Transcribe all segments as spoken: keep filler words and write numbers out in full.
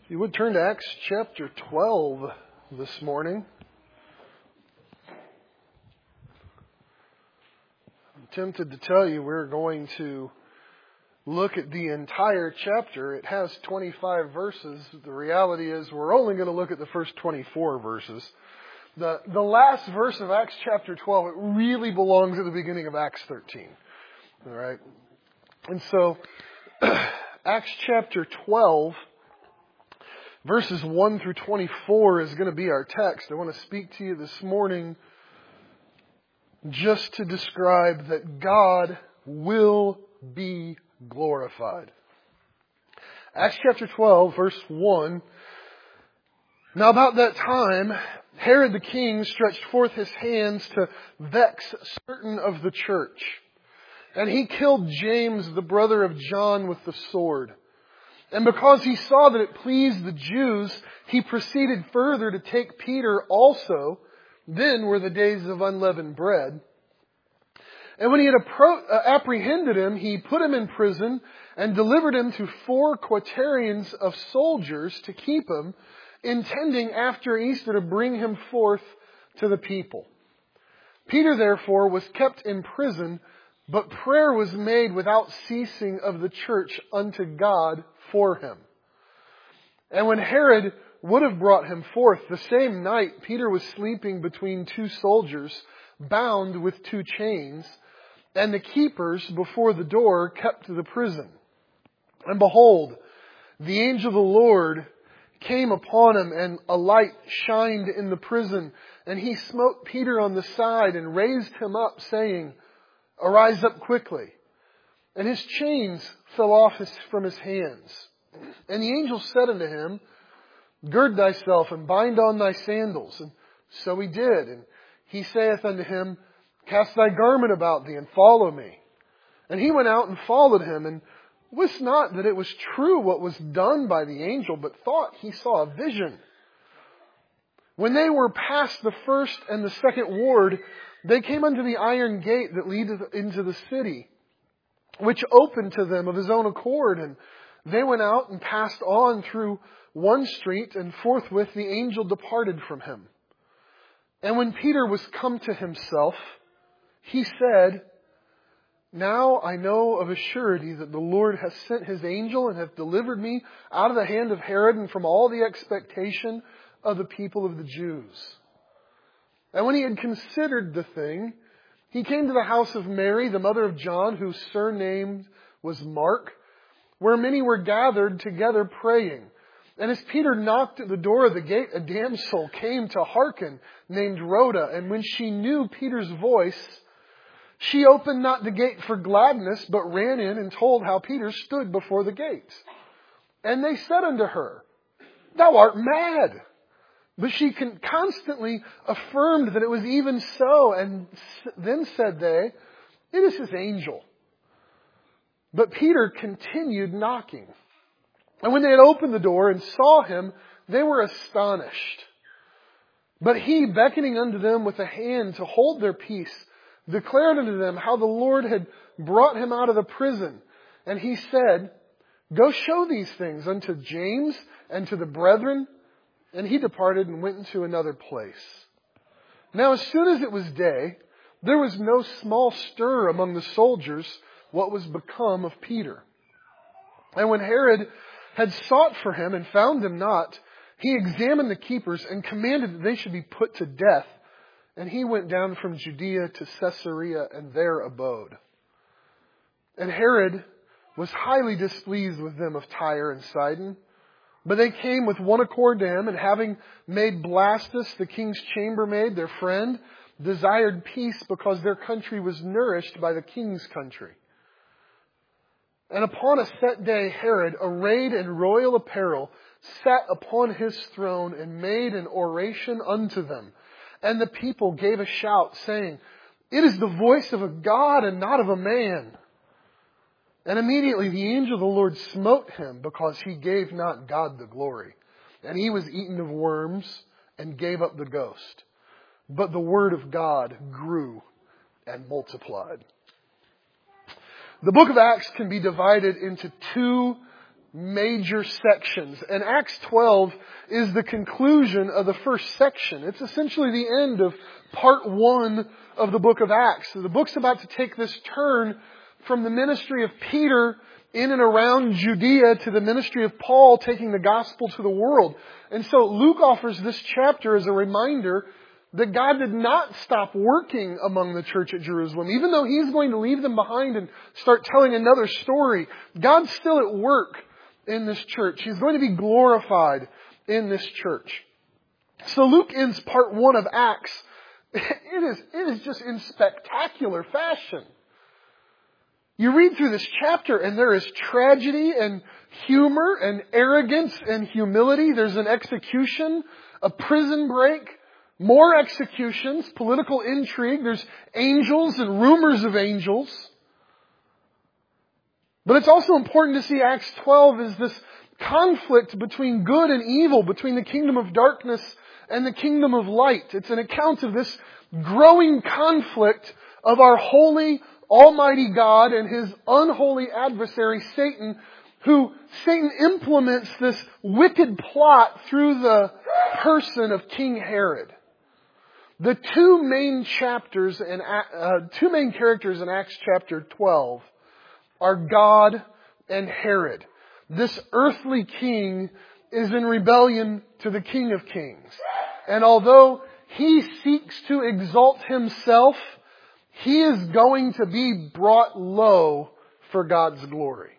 You would turn to Acts chapter twelve this morning. I'm tempted to tell you we're going to look at the entire chapter. It has twenty-five verses. The reality is we're only going to look at the first twenty-four verses. The, the last verse of Acts chapter twelve, it really belongs at the beginning of Acts thirteen. All right? And so, Acts chapter twelve, verses one through twenty-four is going to be our text. I want to speak to you this morning just to describe that God will be glorified. Acts chapter twelve, verse one. Now about that time, Herod the king stretched forth his hands to vex certain of the church. And he killed James, the brother of John, with the sword. And because he saw that it pleased the Jews, he proceeded further to take Peter also. Then were the days of unleavened bread. And when he had appro- uh, apprehended him, he put him in prison and delivered him to four quaternions of soldiers to keep him, intending after Easter to bring him forth to the people. Peter therefore was kept in prison, but prayer was made without ceasing of the church unto God for him. And when Herod would have brought him forth, the same night Peter was sleeping between two soldiers, bound with two chains, and the keepers before the door kept the prison. And behold, the angel of the Lord came upon him, and a light shined in the prison. And he smote Peter on the side and raised him up, saying, Arise up quickly. And his chains fell off his, from his hands. And the angel said unto him, Gird thyself and bind on thy sandals. And so he did. And he saith unto him, Cast thy garment about thee and follow me. And he went out and followed him, and wist not that it was true what was done by the angel, but thought he saw a vision. When they were past the first and the second ward, they came unto the iron gate that leadeth into the city, which opened to them of his own accord. And they went out and passed on through one street, and forthwith the angel departed from him. And when Peter was come to himself, he said, Now I know of a surety that the Lord hath sent his angel and hath delivered me out of the hand of Herod and from all the expectation of the people of the Jews. And when he had considered the thing, he came to the house of Mary, the mother of John, whose surname was Mark, where many were gathered together praying. And as Peter knocked at the door of the gate, a damsel came to hearken, named Rhoda. And when she knew Peter's voice, she opened not the gate for gladness, but ran in and told how Peter stood before the gate. And they said unto her, Thou art mad. But she constantly affirmed that it was even so. And then said they, It is his angel. But Peter continued knocking. And when they had opened the door and saw him, they were astonished. But he, beckoning unto them with a hand to hold their peace, declared unto them how the Lord had brought him out of the prison. And he said, Go show these things unto James and to the brethren. And he departed and went into another place. Now as soon as it was day, there was no small stir among the soldiers what was become of Peter. And when Herod had sought for him and found him not, he examined the keepers and commanded that they should be put to death. And he went down from Judea to Caesarea and there abode. And Herod was highly displeased with them of Tyre and Sidon. But they came with one accord to him, and having made Blastus, the king's chambermaid, their friend, desired peace because their country was nourished by the king's country. And upon a set day, Herod, arrayed in royal apparel, sat upon his throne and made an oration unto them. And the people gave a shout, saying, It is the voice of a God and not of a man. And immediately the angel of the Lord smote him, because he gave not God the glory. And he was eaten of worms and gave up the ghost. But the word of God grew and multiplied. The book of Acts can be divided into two major sections. And Acts twelve is the conclusion of the first section. It's essentially the end of part one of the book of Acts. So the book's about to take this turn from the ministry of Peter in and around Judea to the ministry of Paul taking the gospel to the world. And so Luke offers this chapter as a reminder that God did not stop working among the church at Jerusalem. Even though He's going to leave them behind and start telling another story, God's still at work in this church. He's going to be glorified in this church. So Luke ends part one of Acts. It is, it is just in spectacular fashion. You read through this chapter and there is tragedy and humor and arrogance and humility. There's an execution, a prison break, more executions, political intrigue. There's angels and rumors of angels. But it's also important to see Acts twelve as this conflict between good and evil, between the kingdom of darkness and the kingdom of light. It's an account of this growing conflict of our holy, almighty God and His unholy adversary, Satan, who Satan implements this wicked plot through the person of King Herod. The two main chapters and uh, two main characters in Acts chapter twelve are God and Herod. This earthly king is in rebellion to the King of Kings. And although he seeks to exalt himself, he is going to be brought low for God's glory.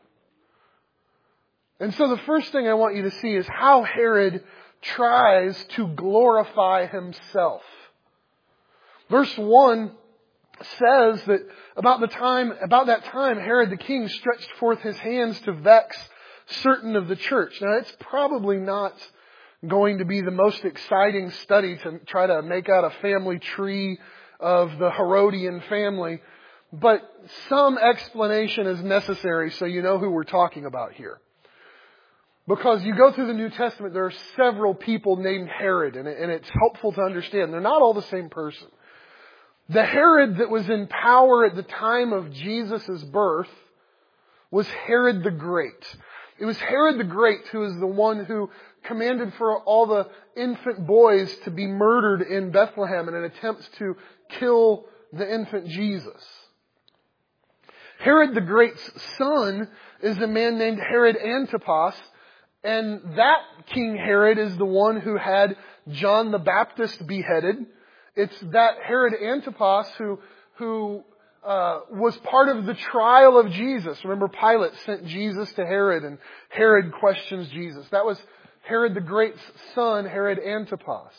And so the first thing I want you to see is how Herod tries to glorify himself. Verse one says that about the time, about that time, Herod the king stretched forth his hands to vex certain of the church. Now, it's probably not going to be the most exciting study to try to make out a family tree of the Herodian family, but some explanation is necessary so you know who we're talking about here. Because you go through the New Testament, there are several people named Herod, and it's helpful to understand. They're not all the same person. The Herod that was in power at the time of Jesus' birth was Herod the Great. It was Herod the Great who is the one who commanded for all the infant boys to be murdered in Bethlehem in an attempt to kill the infant Jesus. Herod the Great's son is a man named Herod Antipas, and that King Herod is the one who had John the Baptist beheaded. It's that Herod Antipas who, who uh, was part of the trial of Jesus. Remember, Pilate sent Jesus to Herod, and Herod questions Jesus. That was Herod the Great's son, Herod Antipas.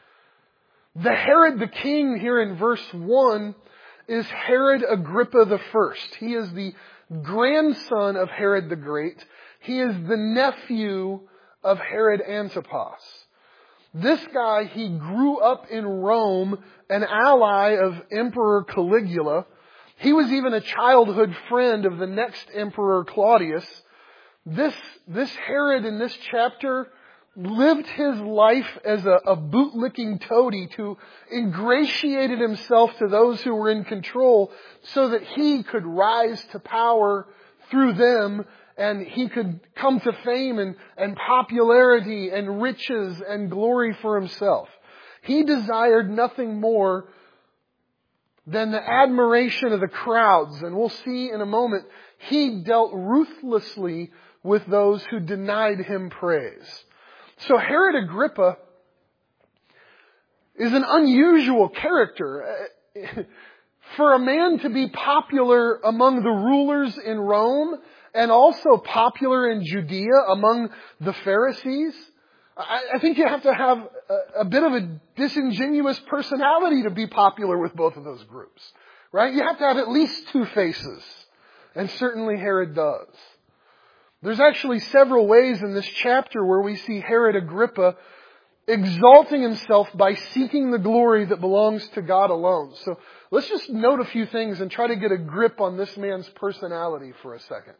The Herod the king here in verse one is Herod Agrippa the First. He is the grandson of Herod the Great. He is the nephew of Herod Antipas. This guy, he grew up in Rome, an ally of Emperor Caligula. He was even a childhood friend of the next emperor, Claudius. This, this Herod in this chapter lived his life as a, a bootlicking toady who ingratiated himself to those who were in control so that he could rise to power through them, and he could come to fame and, and popularity and riches and glory for himself. He desired nothing more than the admiration of the crowds. And we'll see in a moment, he dealt ruthlessly with those who denied him praise. So Herod Agrippa is an unusual character. For a man to be popular among the rulers in Rome and also popular in Judea among the Pharisees, I, I think you have to have a, a bit of a disingenuous personality to be popular with both of those groups, right? You have to have at least two faces, and certainly Herod does. There's actually several ways in this chapter where we see Herod Agrippa exalting himself by seeking the glory that belongs to God alone. So let's just note a few things and try to get a grip on this man's personality for a second.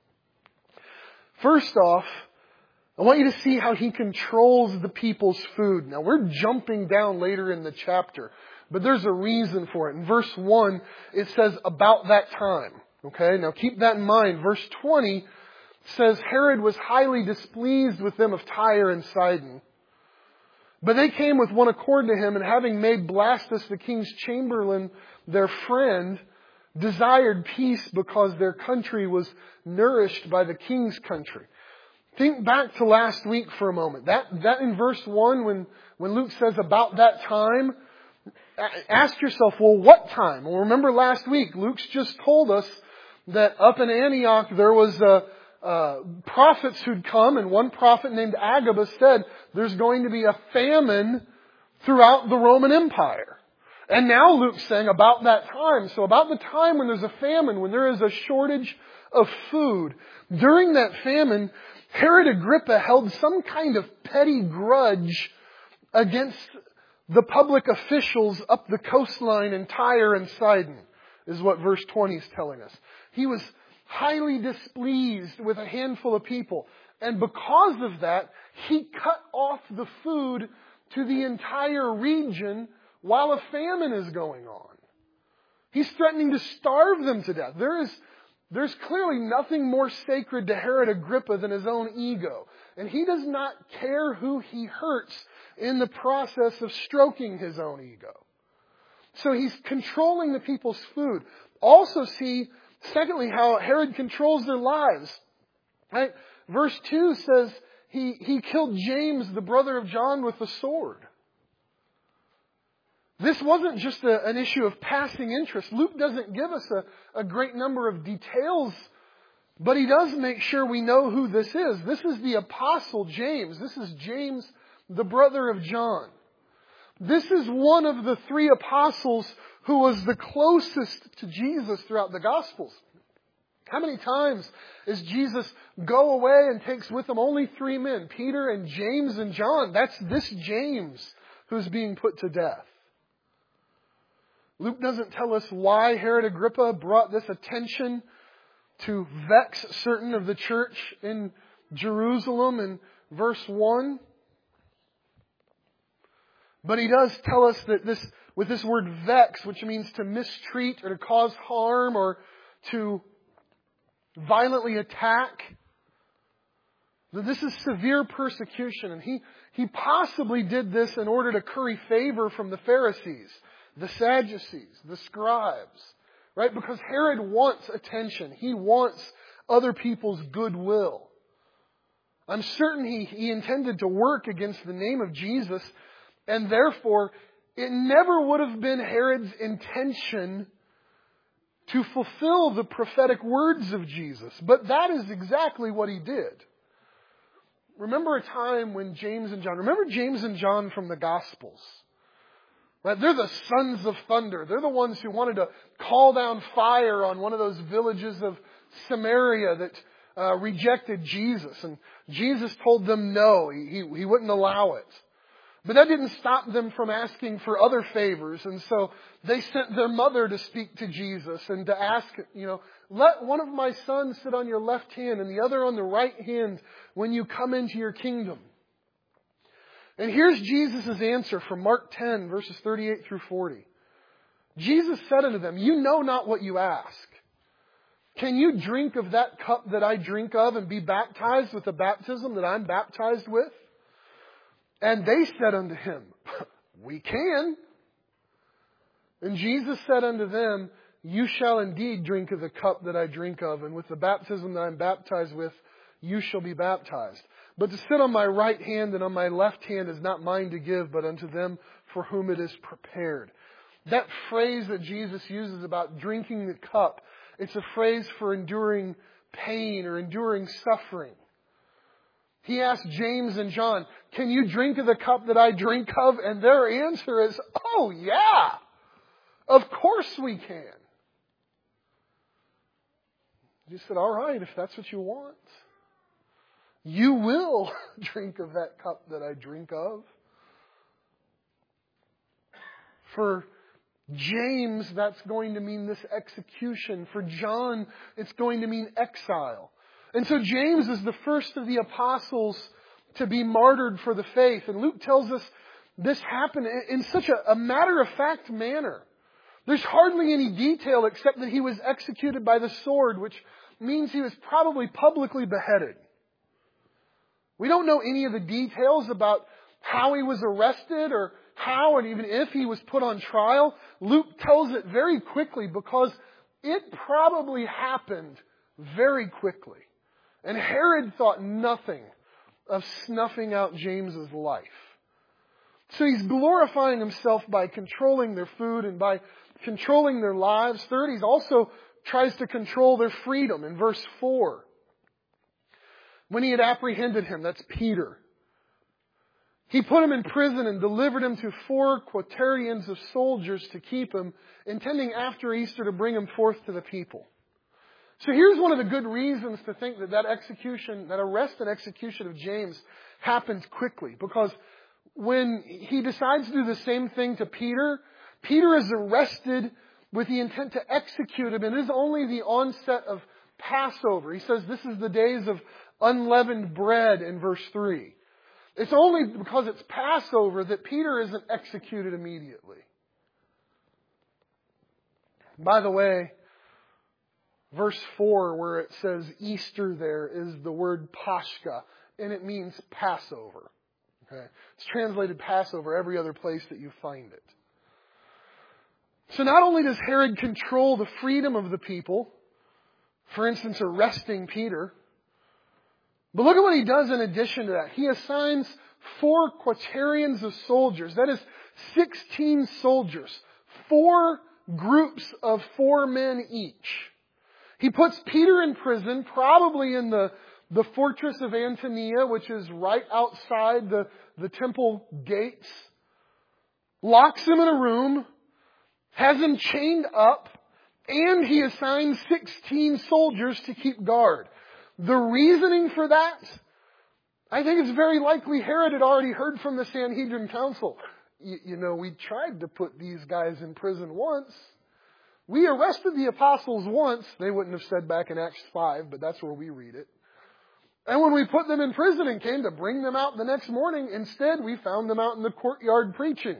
First off, I want you to see how he controls the people's food. Now, we're jumping down later in the chapter, but there's a reason for it. In verse one, it says, about that time. Okay, now keep that in mind. Verse twenty says Herod was highly displeased with them of Tyre and Sidon. But they came with one accord to him, and having made Blastus the king's chamberlain their friend, desired peace because their country was nourished by the king's country. Think back to last week for a moment. That, that in verse one, when, when Luke says about that time, ask yourself, well, what time? Well, remember last week, Luke's just told us that up in Antioch there was a, uh, prophets who'd come, and one prophet named Agabus said there's going to be a famine throughout the Roman Empire. And now Luke's saying about that time. So about the time when there's a famine, when there is a shortage of food, during that famine, Herod Agrippa held some kind of petty grudge against the public officials up the coastline in Tyre and Sidon, is what verse twenty is telling us. He was highly displeased with a handful of people. And because of that, he cut off the food to the entire region while a famine is going on. He's threatening to starve them to death. There is, there's clearly nothing more sacred to Herod Agrippa than his own ego. And he does not care who he hurts in the process of stroking his own ego. So he's controlling the people's food. Also see, secondly, how Herod controls their lives. Right? Verse two says he, he killed James, the brother of John, with a sword. This wasn't just a, an issue of passing interest. Luke doesn't give us a, a great number of details, but he does make sure we know who this is. This is the apostle James. This is James, the brother of John. This is one of the three apostles who was the closest to Jesus throughout the Gospels. How many times does Jesus go away and takes with him only three men, Peter and James and John? That's this James who's being put to death. Luke doesn't tell us why Herod Agrippa brought this attention to vex certain of the church in Jerusalem in verse one. But he does tell us that this, with this word vex, which means to mistreat or to cause harm or to violently attack, that this is severe persecution. And he, he possibly did this in order to curry favor from the Pharisees, the Sadducees, the scribes, right? Because Herod wants attention. He wants other people's goodwill. I'm certain he, he intended to work against the name of Jesus, and therefore it never would have been Herod's intention to fulfill the prophetic words of Jesus. But that is exactly what he did. Remember a time when James and John, remember James and John from the Gospels? Right? They're the sons of thunder. They're the ones who wanted to call down fire on one of those villages of Samaria that uh, rejected Jesus. And Jesus told them no, he, he, he wouldn't allow it. But that didn't stop them from asking for other favors. And so they sent their mother to speak to Jesus and to ask, you know, let one of my sons sit on your left hand and the other on the right hand when you come into your kingdom. And here's Jesus' answer from Mark ten, verses thirty-eight through forty. Jesus said unto them, you know not what you ask. Can you drink of that cup that I drink of and be baptized with the baptism that I'm baptized with? And they said unto him, we can. And Jesus said unto them, you shall indeed drink of the cup that I drink of, and with the baptism that I'm baptized with, you shall be baptized. But to sit on my right hand and on my left hand is not mine to give, but unto them for whom it is prepared. That phrase that Jesus uses about drinking the cup, it's a phrase for enduring pain or enduring suffering. He asked James and John, can you drink of the cup that I drink of? And their answer is, oh yeah, of course we can. He said, all right, if that's what you want. You will drink of that cup that I drink of. For James, that's going to mean this execution. For John, it's going to mean exile. And so James is the first of the apostles to be martyred for the faith. And Luke tells us this happened in such a, a matter-of-fact manner. There's hardly any detail except that he was executed by the sword, which means he was probably publicly beheaded. We don't know any of the details about how he was arrested or how and even if he was put on trial. Luke tells it very quickly because it probably happened very quickly. And Herod thought nothing of snuffing out James's life. So he's glorifying himself by controlling their food and by controlling their lives. Third, he also tries to control their freedom in verse four. When he had apprehended him, that's Peter, he put him in prison and delivered him to four quaternions of soldiers to keep him, intending after Easter to bring him forth to the people. So here's one of the good reasons to think that that execution, that arrest and execution of James happened quickly. Because when he decides to do the same thing to Peter, Peter is arrested with the intent to execute him. And it is only the onset of Passover. He says this is the days of unleavened bread in verse three. It's only because it's Passover that Peter isn't executed immediately. By the way, verse four, where it says Easter there, is the word Pascha, and it means Passover. Okay? It's translated Passover every other place that you find it. So not only does Herod control the freedom of the people, for instance, arresting Peter, but look at what he does in addition to that. He assigns four quaternions of soldiers. That is sixteen soldiers. Four groups of four men each. He puts Peter in prison, probably in the, the fortress of Antonia, which is right outside the, the temple gates. Locks him in a room. Has him chained up. And he assigns sixteen soldiers to keep guard. The reasoning for that, I think it's very likely Herod had already heard from the Sanhedrin Council. You, you know, we tried to put these guys in prison once. We arrested the apostles once. They wouldn't have said back in Acts five, but that's where we read it. And when we put them in prison and came to bring them out the next morning, instead we found them out in the courtyard preaching.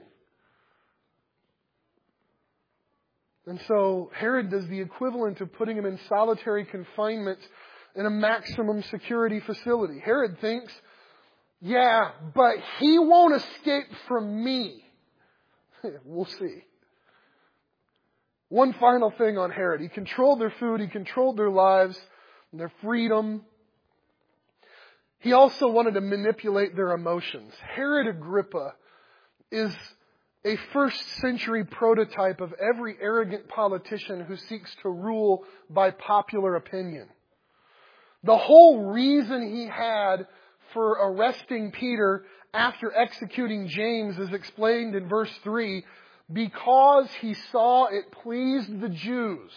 And so Herod does the equivalent of putting him in solitary confinement in a maximum security facility. Herod thinks, yeah, but he won't escape from me. We'll see. One final thing on Herod. He controlled their food. He controlled their lives, their freedom. He also wanted to manipulate their emotions. Herod Agrippa is a first century prototype of every arrogant politician who seeks to rule by popular opinion. The whole reason he had for arresting Peter after executing James is explained in verse three, because he saw it pleased the Jews.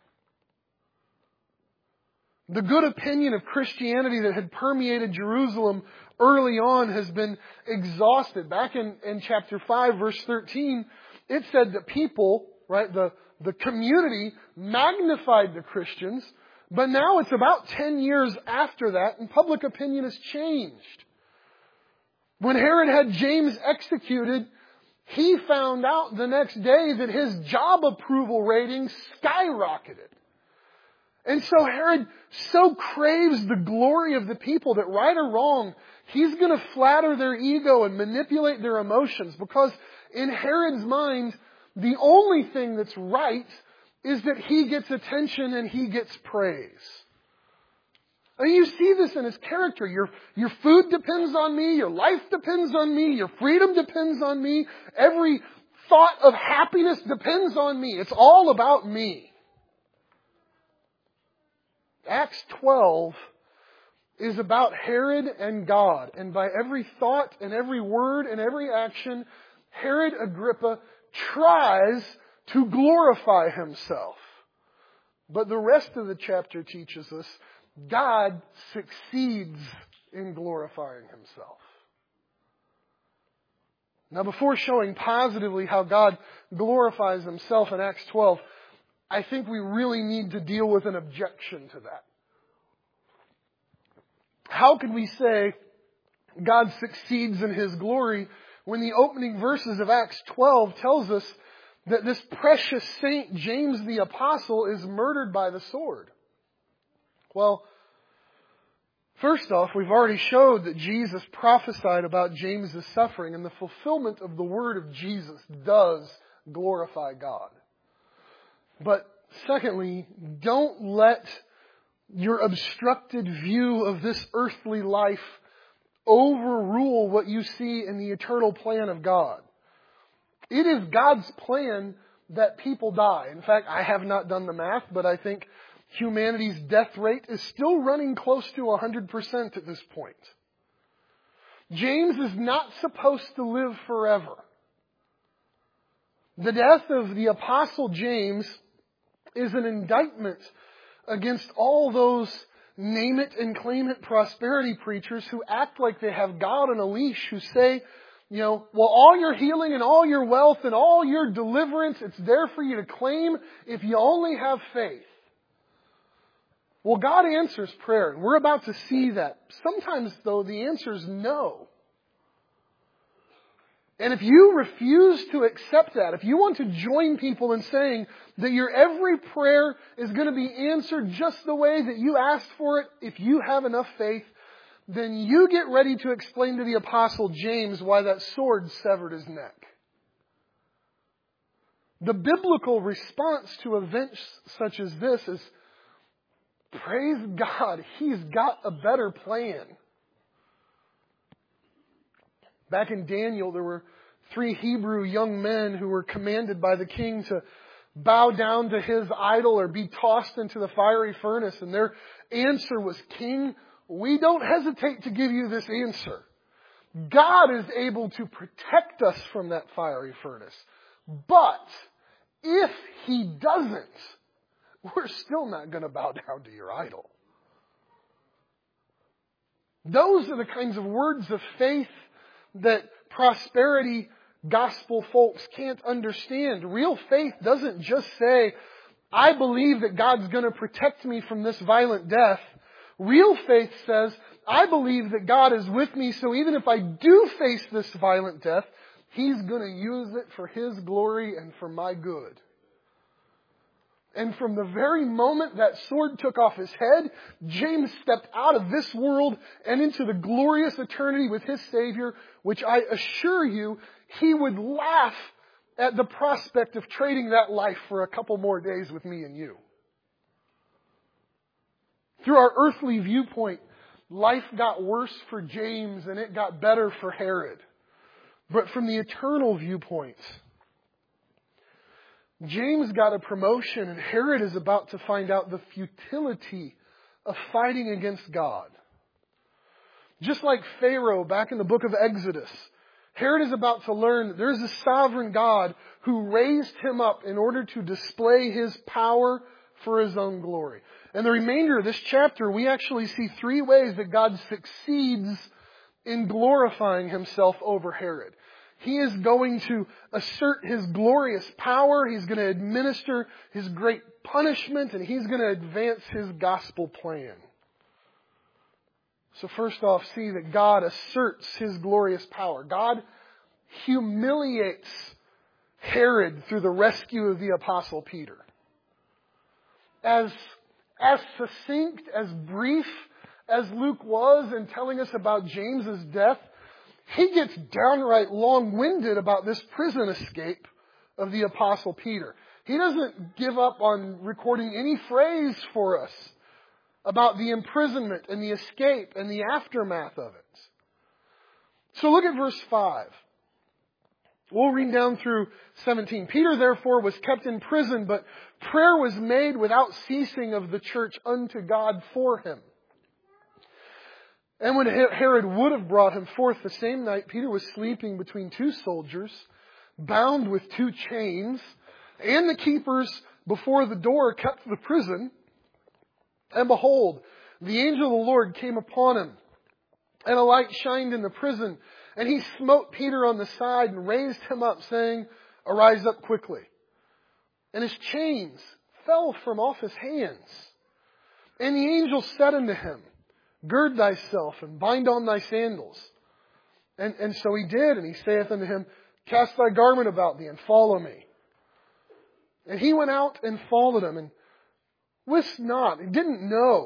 The good opinion of Christianity that had permeated Jerusalem early on has been exhausted. Back in, in chapter five, verse thirteen, it said that people, right, the, the community magnified the Christians. But now it's about ten years after that, and public opinion has changed. When Herod had James executed, he found out the next day that his job approval ratings skyrocketed. And so Herod so craves the glory of the people that, right or wrong, he's going to flatter their ego and manipulate their emotions, because in Herod's mind, the only thing that's right is that he gets attention and he gets praise. And you see this in his character. Your, your food depends on me. Your life depends on me. Your freedom depends on me. Every thought of happiness depends on me. It's all about me. Acts twelve is about Herod and God. And by every thought and every word and every action, Herod Agrippa tries to glorify himself. But the rest of the chapter teaches us God succeeds in glorifying himself. Now, before showing positively how God glorifies himself in Acts twelve, I think we really need to deal with an objection to that. How can we say God succeeds in his glory when the opening verses of Acts twelve tells us that this precious saint, James the Apostle, is murdered by the sword? Well, first off, we've already showed that Jesus prophesied about James's suffering, and the fulfillment of the word of Jesus does glorify God. But secondly, don't let your obstructed view of this earthly life overrule what you see in the eternal plan of God. It is God's plan that people die. In fact, I have not done the math, but I think humanity's death rate is still running close to one hundred percent at this point. James is not supposed to live forever. The death of the Apostle James is an indictment against all those name it and claim it prosperity preachers who act like they have God on a leash, who say, you know, well, all your healing and all your wealth and all your deliverance, it's there for you to claim if you only have faith. Well, God answers prayer, and we're about to see that. Sometimes, though, the answer is no. And if you refuse to accept that, if you want to join people in saying that your every prayer is going to be answered just the way that you asked for it, if you have enough faith, then you get ready to explain to the Apostle James why that sword severed his neck. The biblical response to events such as this is, praise God, He's got a better plan. Back in Daniel, there were three Hebrew young men who were commanded by the king to bow down to his idol or be tossed into the fiery furnace. And their answer was, King, we don't hesitate to give you this answer. God is able to protect us from that fiery furnace. But if He doesn't, we're still not going to bow down to your idol. Those are the kinds of words of faith that prosperity gospel folks can't understand. Real faith doesn't just say, I believe that God's going to protect me from this violent death. Real faith says, I believe that God is with me, so even if I do face this violent death, He's going to use it for His glory and for my good. And from the very moment that sword took off his head, James stepped out of this world and into the glorious eternity with his Savior, which I assure you, he would laugh at the prospect of trading that life for a couple more days with me and you. Through our earthly viewpoint, life got worse for James and it got better for Herod. But from the eternal viewpoint, James got a promotion, and Herod is about to find out the futility of fighting against God. Just like Pharaoh back in the book of Exodus, Herod is about to learn that there's a sovereign God who raised him up in order to display His power for His own glory. In the remainder of this chapter, we actually see three ways that God succeeds in glorifying Himself over Herod. He is going to assert His glorious power. He's going to administer His great punishment, and He's going to advance His gospel plan. So first off, see that God asserts His glorious power. God humiliates Herod through the rescue of the Apostle Peter. As, as succinct, as brief as Luke was in telling us about James's death, he gets downright long-winded about this prison escape of the Apostle Peter. He doesn't give up on recording any phrase for us about the imprisonment and the escape and the aftermath of it. So look at verse five. We'll read down through seventeen. Peter therefore was kept in prison, but prayer was made without ceasing of the church unto God for him. And when Herod would have brought him forth the same night, Peter was sleeping between two soldiers, bound with two chains, and the keepers before the door kept the prison. And behold, the angel of the Lord came upon him, and a light shined in the prison. And he smote Peter on the side and raised him up, saying, Arise up quickly. And his chains fell from off his hands. And the angel said unto him, Gird thyself and bind on thy sandals. And, and so he did, and he saith unto him, Cast thy garment about thee and follow me. And he went out and followed him, and wist not, he didn't know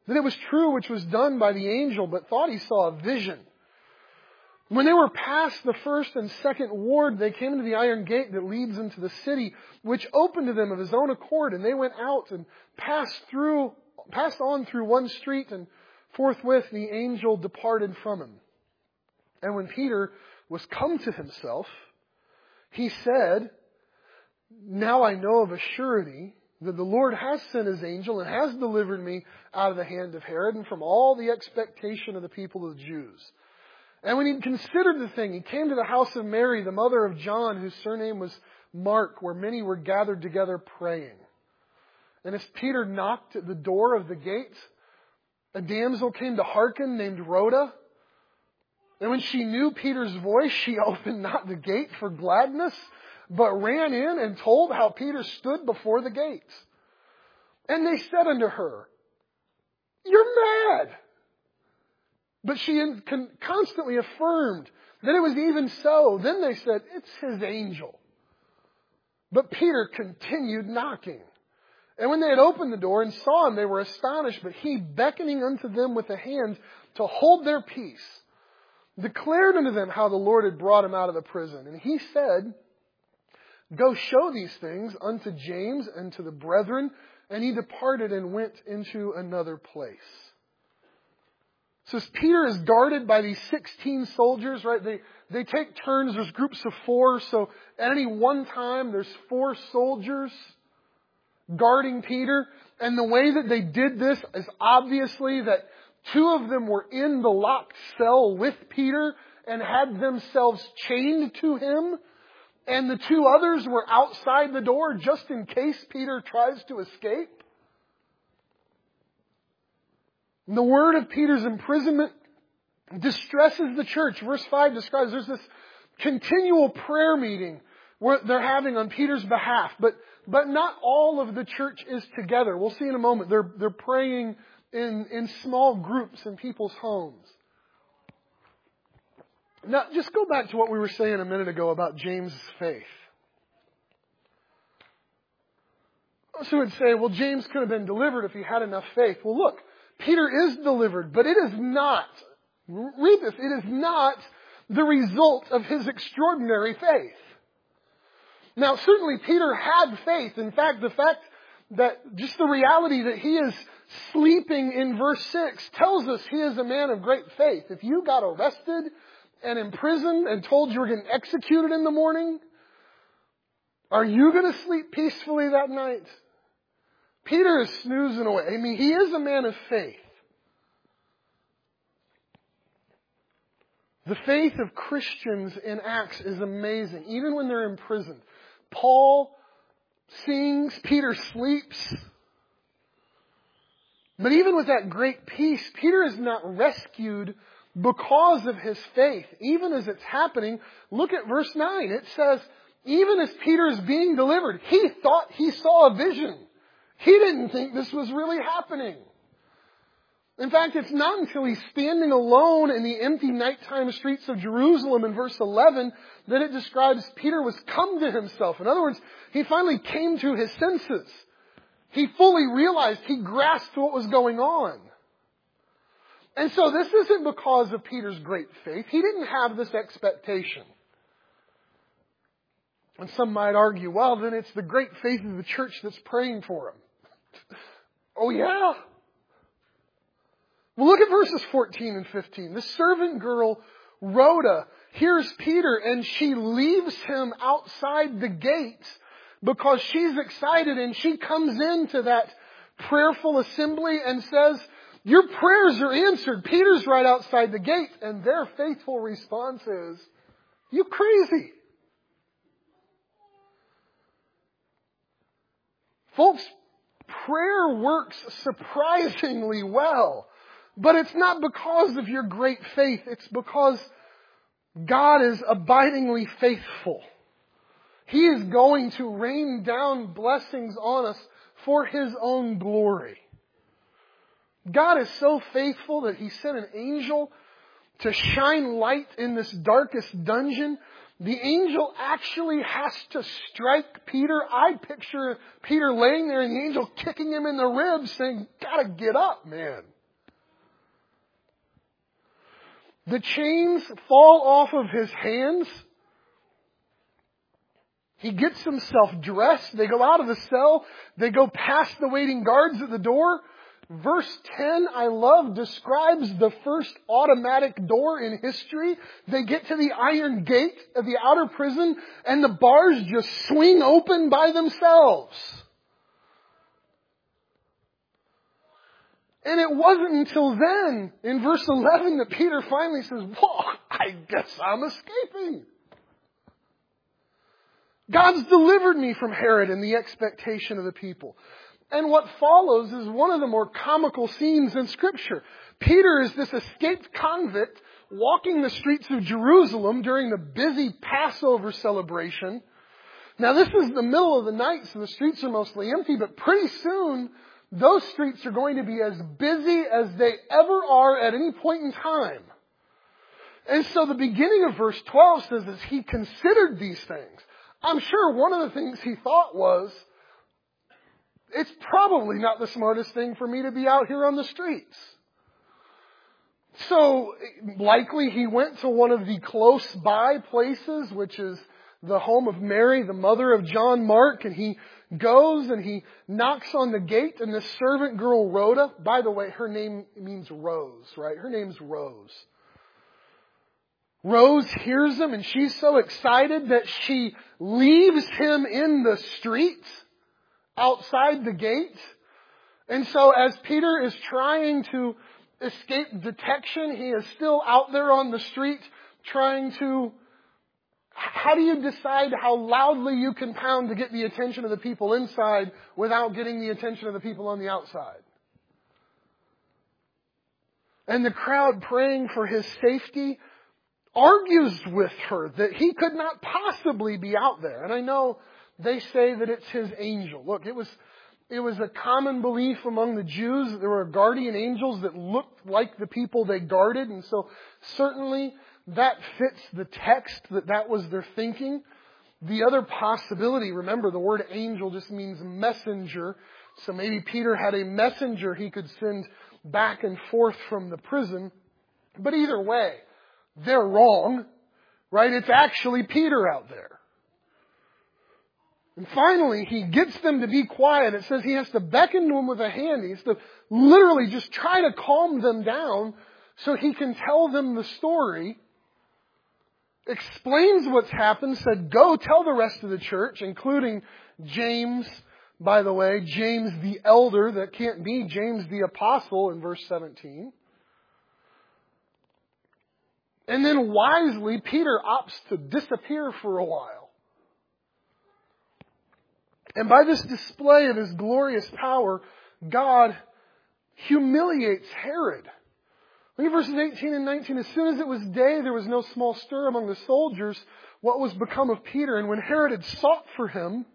that it was true which was done by the angel, but thought he saw a vision. When they were past the first and second ward, they came to the iron gate that leads into the city, which opened to them of his own accord, and they went out and passed through, passed on through one street, and forthwith the angel departed from him. And when Peter was come to himself, he said, "Now I know of a surety that the Lord has sent his angel and has delivered me out of the hand of Herod and from all the expectation of the people of the Jews." And when he considered the thing, he came to the house of Mary, the mother of John, whose surname was Mark, where many were gathered together praying. And as Peter knocked at the door of the gate, a damsel came to hearken named Rhoda. And when she knew Peter's voice, she opened not the gate for gladness, but ran in and told how Peter stood before the gate. And they said unto her, "You're mad." But she constantly affirmed that it was even so. Then they said, "It's his angel." But Peter continued knocking. And when they had opened the door and saw him, they were astonished. But he, beckoning unto them with a hand to hold their peace, declared unto them how the Lord had brought him out of the prison. And he said, "Go show these things unto James and to the brethren." And he departed and went into another place. So as Peter is guarded by these sixteen soldiers, right? They, they take turns. There's groups of four. So at any one time, there's four soldiers guarding Peter. And the way that they did this is obviously that two of them were in the locked cell with Peter and had themselves chained to him. And the two others were outside the door just in case Peter tries to escape. The word of Peter's imprisonment distresses the church. Verse five describes there's this continual prayer meeting where they're having on Peter's behalf. But but not all of the church is together. We'll see in a moment. They're they're praying in, in small groups in people's homes. Now, just go back to what we were saying a minute ago about James' faith. So would say, well, James could have been delivered if he had enough faith. Well, look, Peter is delivered, but it is not, read this, it is not the result of his extraordinary faith. Now, certainly Peter had faith. In fact, the fact that just the reality that he is sleeping in verse six tells us he is a man of great faith. If you got arrested and imprisoned and told you were getting executed in the morning, are you going to sleep peacefully that night? Peter is snoozing away. I mean, he is a man of faith. The faith of Christians in Acts is amazing, even when they're imprisoned. Paul sings, Peter sleeps. But even with that great peace, Peter is not rescued because of his faith. Even as it's happening, look at verse nine. It says, even as Peter is being delivered, he thought he saw a vision. He didn't think this was really happening. In fact, it's not until he's standing alone in the empty nighttime streets of Jerusalem in verse eleven that it describes Peter was come to himself. In other words, he finally came to his senses. He fully realized, he grasped what was going on. And so this isn't because of Peter's great faith. He didn't have this expectation. And some might argue, well, then it's the great faith of the church that's praying for him. Oh, yeah? Well, look at verses fourteen and fifteen. The servant girl, Rhoda, hears Peter and she leaves him outside the gate because she's excited, and she comes into that prayerful assembly and says, your prayers are answered. Peter's right outside the gate. And their faithful response is, you crazy. Folks, prayer works surprisingly well. But it's not because of your great faith. It's because God is abidingly faithful. He is going to rain down blessings on us for His own glory. God is so faithful that He sent an angel to shine light in this darkest dungeon. The angel actually has to strike Peter. I picture Peter laying there and the angel kicking him in the ribs saying, gotta get up, man. The chains fall off of his hands. He gets himself dressed. They go out of the cell. They go past the waiting guards at the door. Verse ten, I love, describes the first automatic door in history. They get to the iron gate of the outer prison and the bars just swing open by themselves. And it wasn't until then, in verse eleven, that Peter finally says, whoa, I guess I'm escaping. God's delivered me from Herod and the expectation of the people. And what follows is one of the more comical scenes in Scripture. Peter is this escaped convict walking the streets of Jerusalem during the busy Passover celebration. Now this is the middle of the night, so the streets are mostly empty, but pretty soon those streets are going to be as busy as they ever are at any point in time. And so the beginning of verse twelve says, as he considered these things, I'm sure one of the things he thought was, it's probably not the smartest thing for me to be out here on the streets. So likely he went to one of the close by places, which is the home of Mary, the mother of John Mark, and he goes and he knocks on the gate, and this servant girl, Rhoda, by the way, her name means rose, right? Her name's Rose. Rose hears him and she's so excited that she leaves him in the street outside the gate. And so as Peter is trying to escape detection, he is still out there on the street trying to... How do you decide how loudly you can pound to get the attention of the people inside without getting the attention of the people on the outside? And the crowd, praying for his safety, argues with her that he could not possibly be out there. And I know they say that it's his angel. Look, it was it was a common belief among the Jews that there were guardian angels that looked like the people they guarded. And so certainly that fits the text, that that was their thinking. The other possibility, remember the word angel just means messenger. So maybe Peter had a messenger he could send back and forth from the prison. But either way, they're wrong, right? It's actually Peter out there. And finally, he gets them to be quiet. It says he has to beckon to them with a hand. He has to literally just try to calm them down so he can tell them the story. Explains what's happened, said, go tell the rest of the church, including James, by the way, James the elder, that can't be James the apostle in verse seventeen. And then wisely, Peter opts to disappear for a while. And by this display of his glorious power, God humiliates Herod. Look at verses eighteen and nineteen. As soon as it was day, there was no small stir among the soldiers what was become of Peter. And when Herod had sought for him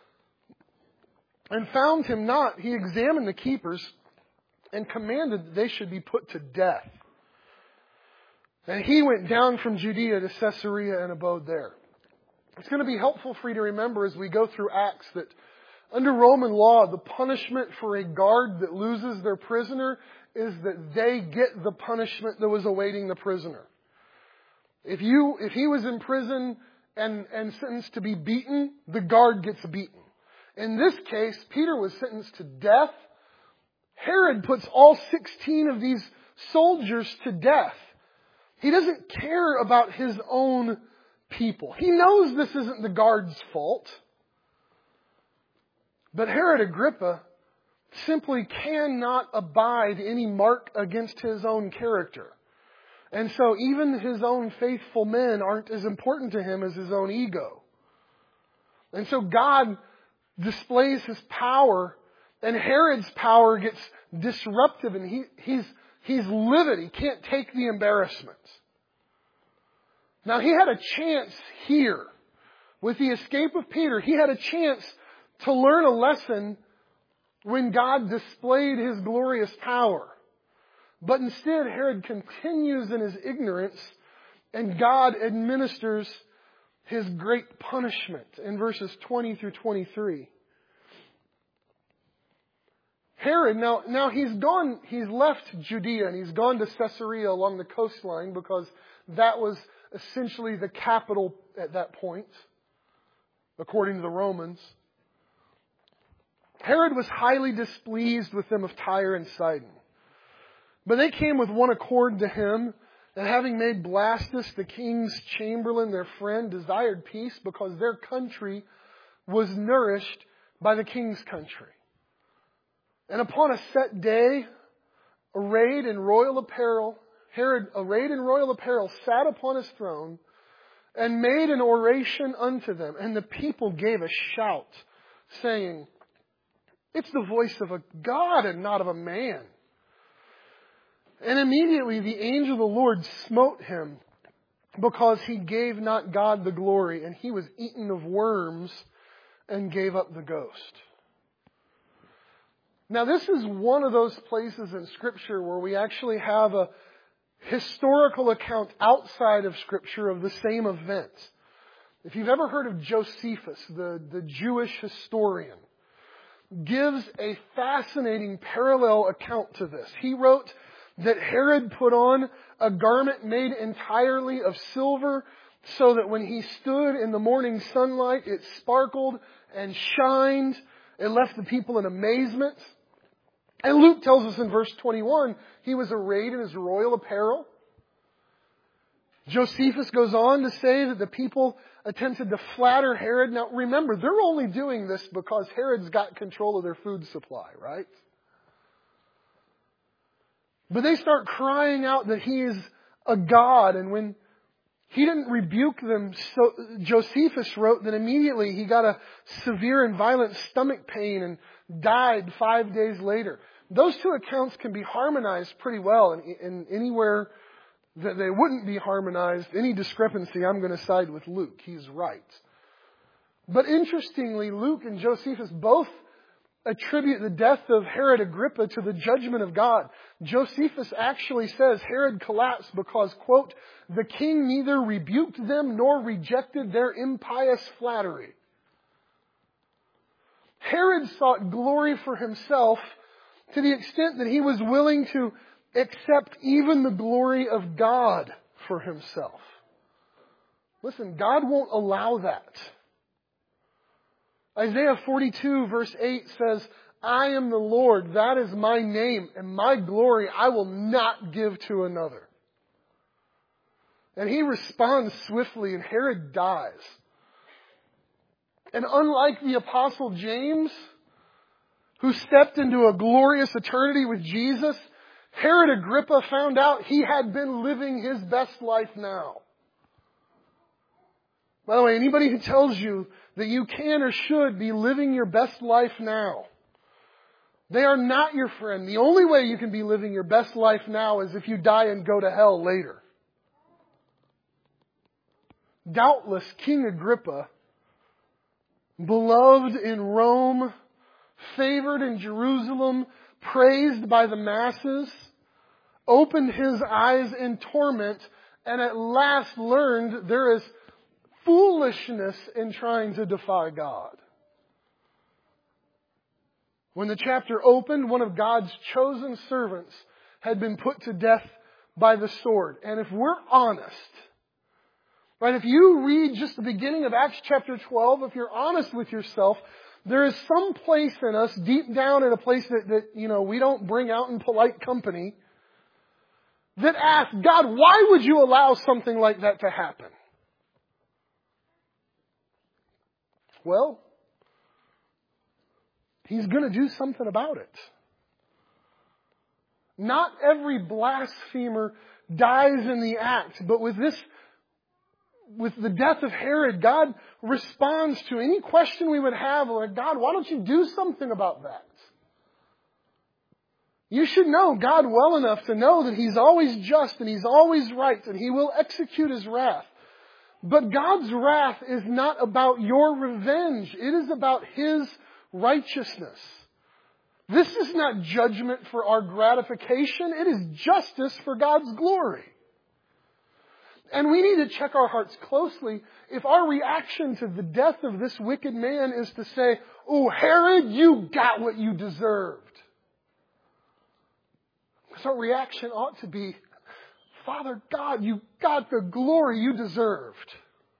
and found him not, he examined the keepers and commanded that they should be put to death. And he went down from Judea to Caesarea and abode there. It's going to be helpful for you to remember as we go through Acts that under Roman law, the punishment for a guard that loses their prisoner is that they get the punishment that was awaiting the prisoner. If you, if he was in prison and, and sentenced to be beaten, the guard gets beaten. In this case, Peter was sentenced to death. Herod puts all sixteen of these soldiers to death. He doesn't care about his own people. He knows this isn't the guard's fault. But Herod Agrippa simply cannot abide any mark against his own character. And so even his own faithful men aren't as important to him as his own ego. And so God displays his power, and Herod's power gets disruptive, and he, he's, he's livid. He can't take the embarrassment. Now, he had a chance here. With the escape of Peter, he had a chance to learn a lesson when God displayed his glorious power. But instead, Herod continues in his ignorance, and God administers his great punishment in verses twenty through twenty-three. Herod, now, now he's gone, he's left Judea and he's gone to Caesarea along the coastline because that was essentially the capital at that point, according to the Romans. Herod was highly displeased with them of Tyre and Sidon. But they came with one accord to him, and having made Blastus, the king's chamberlain, their friend, desired peace because their country was nourished by the king's country. And upon a set day, arrayed in royal apparel, Herod, arrayed in royal apparel, sat upon his throne and made an oration unto them. And the people gave a shout, saying, "It's the voice of a God and not of a man." And immediately the angel of the Lord smote him, because he gave not God the glory, and he was eaten of worms and gave up the ghost. Now, this is one of those places in Scripture where we actually have a historical account outside of Scripture of the same event. If you've ever heard of Josephus, the, the Jewish historian, gives a fascinating parallel account to this. He wrote that Herod put on a garment made entirely of silver so that when he stood in the morning sunlight, it sparkled and shined. It left the people in amazement. And Luke tells us in verse twenty-one, he was arrayed in his royal apparel. Josephus goes on to say that the people attempted to flatter Herod. Now remember, they're only doing this because Herod's got control of their food supply, right? But they start crying out that he is a god, and when he didn't rebuke them, so Josephus wrote that immediately he got a severe and violent stomach pain and died five days later. Those two accounts can be harmonized pretty well, and, and anywhere that they wouldn't be harmonized, any discrepancy, I'm going to side with Luke. He's right. But interestingly, Luke and Josephus both attribute the death of Herod Agrippa to the judgment of God. Josephus actually says Herod collapsed because, quote, "the king neither rebuked them nor rejected their impious flattery." Herod sought glory for himself to the extent that he was willing to accept even the glory of God for himself. Listen, God won't allow that. Isaiah forty-two verse eight says, "I am the Lord, that is my name, and my glory I will not give to another." And he responds swiftly, and Herod dies. And unlike the Apostle James, who stepped into a glorious eternity with Jesus, Herod Agrippa found out he had been living his best life now. By the way, anybody who tells you that you can or should be living your best life now, they are not your friend. The only way you can be living your best life now is if you die and go to hell later. Doubtless, King Agrippa, beloved in Rome, favored in Jerusalem, praised by the masses, opened his eyes in torment, and at last learned there is foolishness in trying to defy God. When the chapter opened, one of God's chosen servants had been put to death by the sword. And if we're honest, right, if you read just the beginning of Acts chapter twelve, if you're honest with yourself, there is some place in us, deep down in a place that, that you know, we don't bring out in polite company, that asks, God, why would you allow something like that to happen? Well, He's going to do something about it. Not every blasphemer dies in the act, but with this, with the death of Herod, God responds to any question we would have, like, God, why don't you do something about that? You should know God well enough to know that He's always just and He's always right and He will execute His wrath. But God's wrath is not about your revenge. It is about His righteousness. This is not judgment for our gratification. It is justice for God's glory. And we need to check our hearts closely if our reaction to the death of this wicked man is to say, "Oh, Herod, you got what you deserved." our reaction ought to be, Father God, you got the glory you deserved.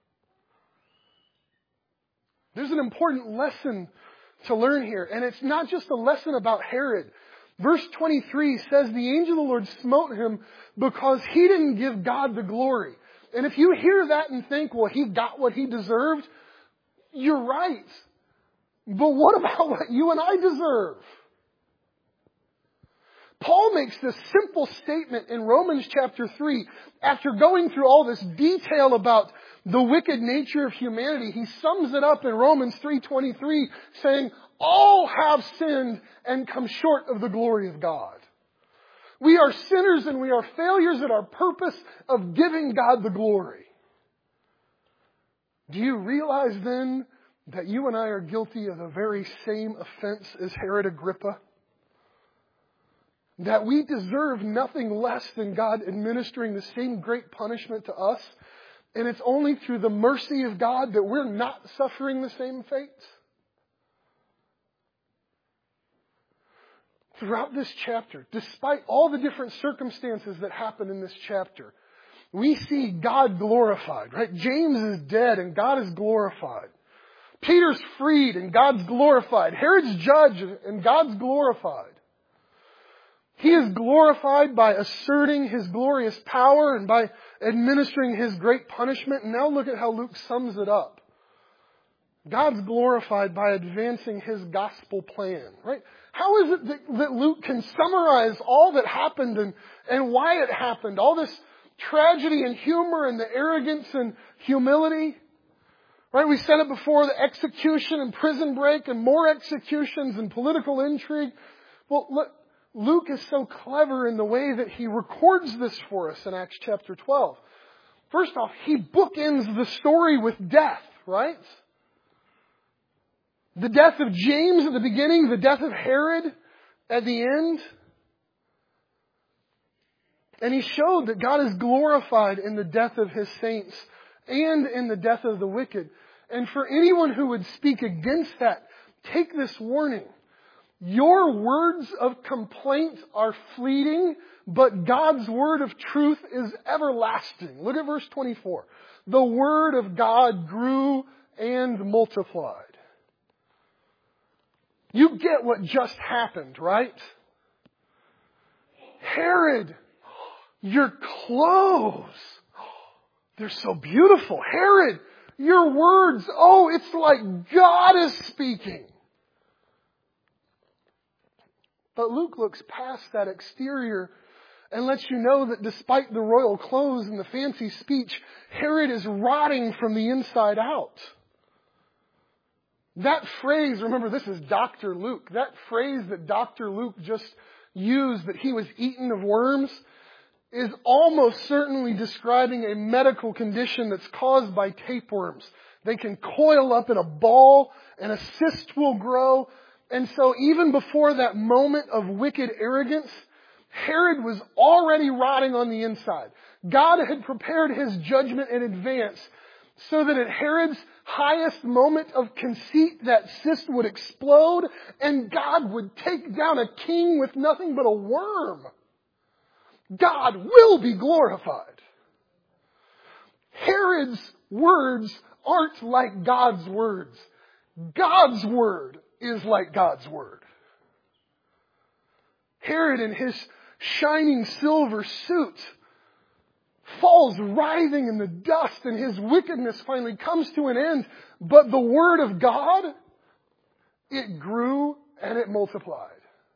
There's an important lesson to learn here. And it's not just a lesson about Herod. Verse twenty-three says the angel of the Lord smote him because he didn't give God the glory. And if you hear that and think, well, he got what he deserved, you're right. But what about what you and I deserve? Paul makes this simple statement in Romans chapter three. After going through all this detail about the wicked nature of humanity, he sums it up in Romans three twenty-three, saying, all have sinned and come short of the glory of God. We are sinners and we are failures at our purpose of giving God the glory. Do you realize then that you and I are guilty of the very same offense as Herod Agrippa? That we deserve nothing less than God administering the same great punishment to us. And it's only through the mercy of God that we're not suffering the same fate. Throughout this chapter, despite all the different circumstances that happen in this chapter, we see God glorified, right? James is dead and God is glorified. Peter's freed and God's glorified. Herod's judged and God's glorified. He is glorified by asserting His glorious power and by administering His great punishment. And now look at how Luke sums it up. God's glorified by advancing His gospel plan, right? How is it that, that Luke can summarize all that happened and, and why it happened? All this tragedy and humor and the arrogance and humility. Right? We said it before, the execution and prison break and more executions and political intrigue. Well, look, Luke is so clever in the way that he records this for us in Acts chapter twelve. First off, he bookends the story with death, right? The death of James at the beginning, the death of Herod at the end. And he showed that God is glorified in the death of His saints and in the death of the wicked. And for anyone who would speak against that, take this warning. Your words of complaint are fleeting, but God's word of truth is everlasting. Look at verse twenty-four. The word of God grew and multiplied. You get what just happened, right? Herod, your clothes, they're so beautiful. Herod, your words, oh, it's like God is speaking. But Luke looks past that exterior and lets you know that despite the royal clothes and the fancy speech, Herod is rotting from the inside out. That phrase, remember this is Doctor Luke, that phrase that Doctor Luke just used, that he was eaten of worms, is almost certainly describing a medical condition that's caused by tapeworms. They can coil up in a ball and a cyst will grow. And so even before that moment of wicked arrogance, Herod was already rotting on the inside. God had prepared His judgment in advance so that at Herod's highest moment of conceit, that cyst would explode and God would take down a king with nothing but a worm. God will be glorified. Herod's words aren't like God's words. God's word is like God's word. Herod in his shining silver suit falls writhing in the dust and his wickedness finally comes to an end. But the word of God, it grew and it multiplied.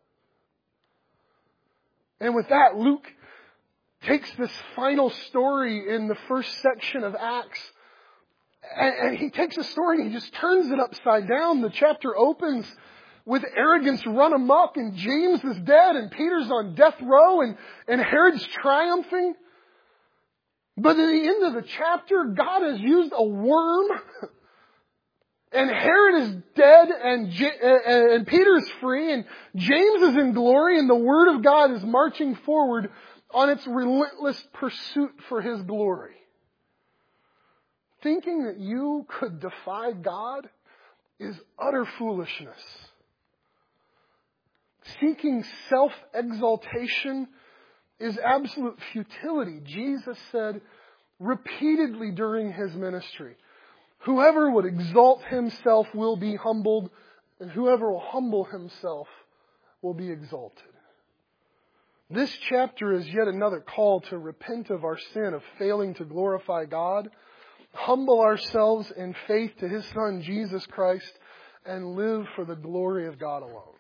And with that, Luke takes this final story in the first section of Acts, and, and he takes a story and he just turns it upside down. The chapter opens with arrogance run amok, and James is dead, and Peter's on death row, and, and Herod's triumphing. But at the end of the chapter, God has used a worm, and Herod is dead, and, J- and Peter's free, and James is in glory, and the Word of God is marching forward on its relentless pursuit for His glory. Thinking that you could defy God is utter foolishness. Seeking self-exaltation is absolute futility. Jesus said repeatedly during his ministry, whoever would exalt himself will be humbled, and whoever will humble himself will be exalted. This chapter is yet another call to repent of our sin of failing to glorify God, humble ourselves in faith to His Son, Jesus Christ, and live for the glory of God alone.